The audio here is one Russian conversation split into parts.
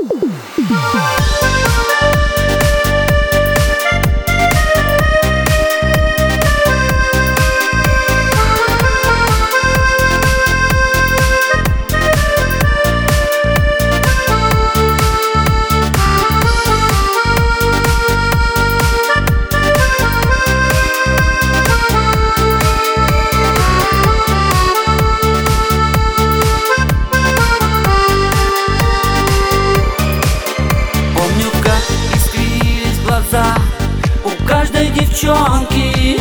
У каждой девчонки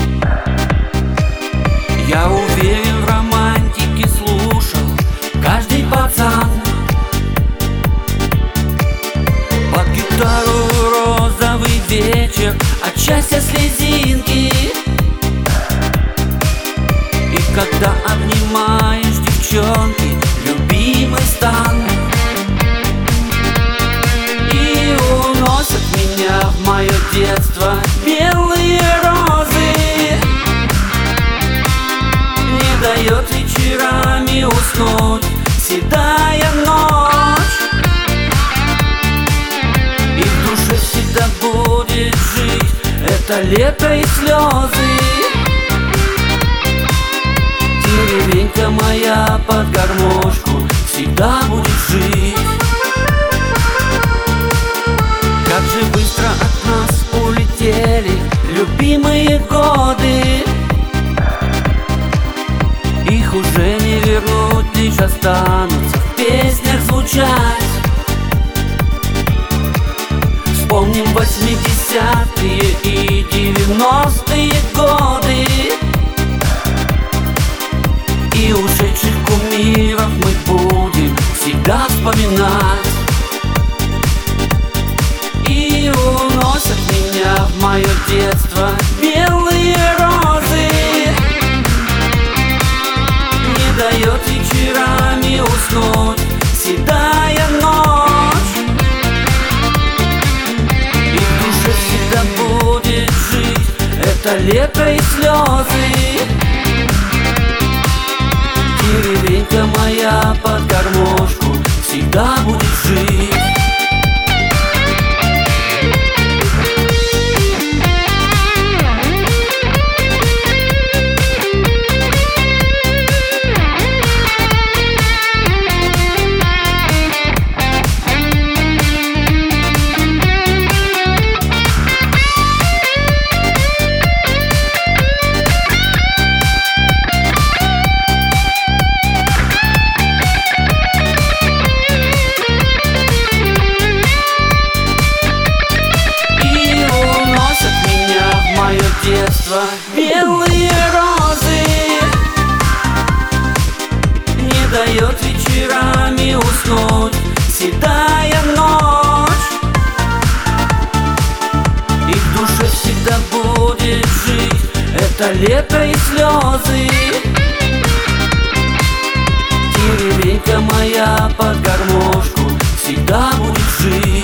я уверен, в романтике слушал каждый пацан. Под гитару розовый вечер, от счастья слезинки. И когда обнимаешь девчонки любимый стан, и уносят меня в мое детство белые розы, не дает вечерами уснуть седая ночь. И в душе всегда будет жить это лето и слезы. Деревенька моя под гармошку всегда будет жить. Как же быстро от нас улетели любимые годы. Их уже не вернуть, лишь останутся в песнях звучать. Вспомним 80-е и 90-е годы, и ушедших кумиров мы будем всегда вспоминать. И уносят меня в мое детство белые розы, не дает вечерами уснуть седая ночь. И в душе всегда будет жить это лето и слезы. Деревенька моя под гармошку всегда будет жить. Детство белые розы, не дает вечерами уснуть седая ночь. И в душе всегда будет жить это лето и слезы. Деревенька моя под гармошку всегда будет жить.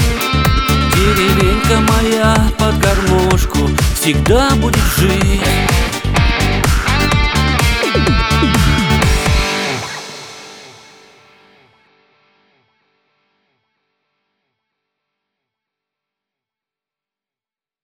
Деревенька моя под гармошку всегда будет жить.